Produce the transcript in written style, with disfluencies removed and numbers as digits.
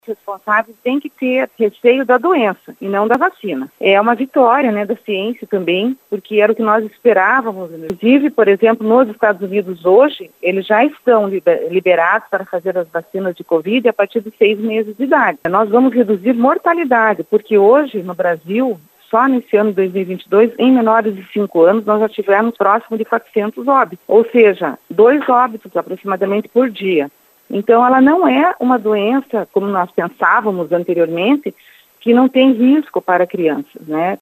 responsáveis têm que ter receio da doença e não da vacina. É uma vitória, da ciência também, porque era o que nós esperávamos. Inclusive, por exemplo, nos Estados Unidos hoje, eles já estão liberados para fazer as vacinas de Covid a partir de 6 meses de idade. Nós vamos reduzir mortalidade, porque hoje no Brasil, só nesse ano de 2022, em menores de 5 anos, nós já tivemos próximo de 400 óbitos, ou seja, 2 óbitos aproximadamente por dia. Então, ela não é uma doença, como nós pensávamos anteriormente, que não tem risco para crianças,